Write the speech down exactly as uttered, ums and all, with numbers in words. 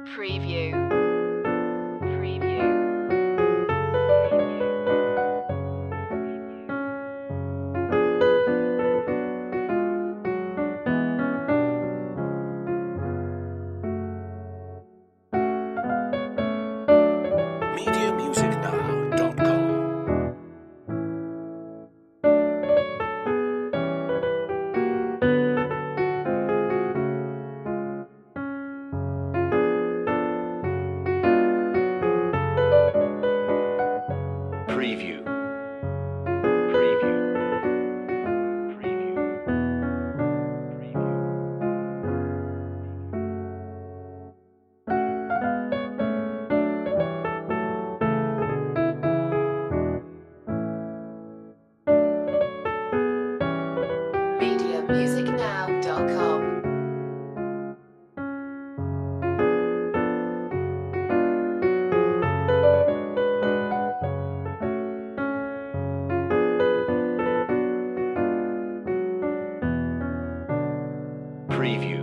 Preview. Preview. media music now dot com. Preview. Preview. Preview. media music now dot com. Preview.